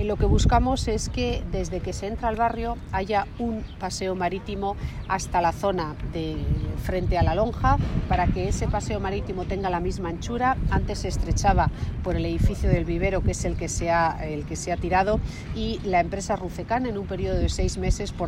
Lo que buscamos es que desde que se entra al barrio haya un paseo marítimo hasta la zona de frente a la lonja, para que ese paseo marítimo tenga la misma anchura. Antes se estrechaba por el edificio del vivero, que es el que se ha tirado, y la empresa Rucecan en un periodo de 6 meses por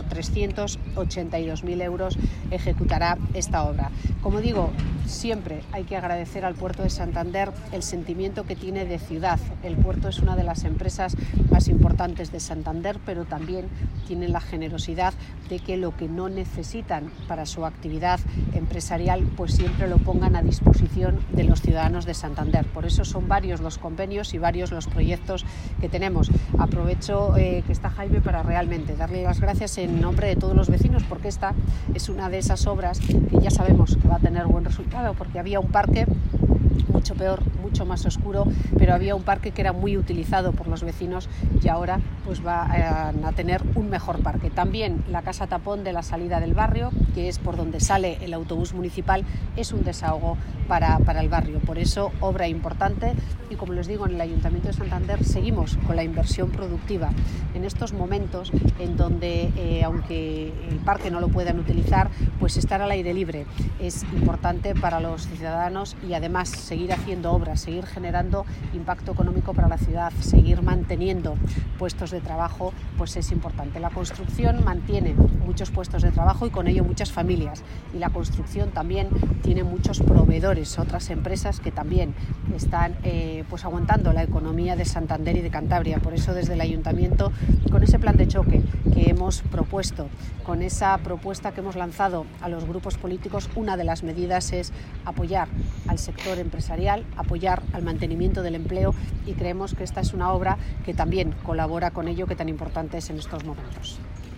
382.000 euros ejecutará esta obra. Como digo, siempre hay que agradecer al Puerto de Santander el sentimiento que tiene de ciudad. El puerto es una de las empresas más importantes de Santander, pero también tienen la generosidad de que lo que no necesitan para su actividad empresarial, pues siempre lo pongan a disposición de los ciudadanos de Santander. Por eso son varios los convenios y varios los proyectos que tenemos. Aprovecho que está Jaime para realmente darle las gracias en nombre de todos los vecinos, porque esta es una de esas obras que ya sabemos que va a tener buen resultado, porque había un parque mucho peor, mucho más oscuro, pero había un parque que era muy utilizado por los vecinos y ahora pues va a tener un mejor parque. También la casa tapón de la salida del barrio, que es por donde sale el autobús municipal, es un desahogo para el barrio. Por eso, obra importante, y como les digo, en el Ayuntamiento de Santander seguimos con la inversión productiva. En estos momentos en donde, aunque el parque no lo puedan utilizar, pues estar al aire libre es importante para los ciudadanos, y además seguir haciendo obras, seguir generando impacto económico para la ciudad, seguir manteniendo puestos de trabajo, pues es importante. La construcción mantiene muchos puestos de trabajo y con ello muchas familias, y la construcción también tiene muchos proveedores, otras empresas que también están pues aguantando la economía de Santander y de Cantabria. Por eso desde el Ayuntamiento, con ese plan de choque que hemos propuesto, con esa propuesta que hemos lanzado a los grupos políticos, una de las medidas es apoyar al sector empresarial, apoyar al mantenimiento del empleo, y creemos que esta es una obra que también colabora con ello, que tan importante es en estos momentos.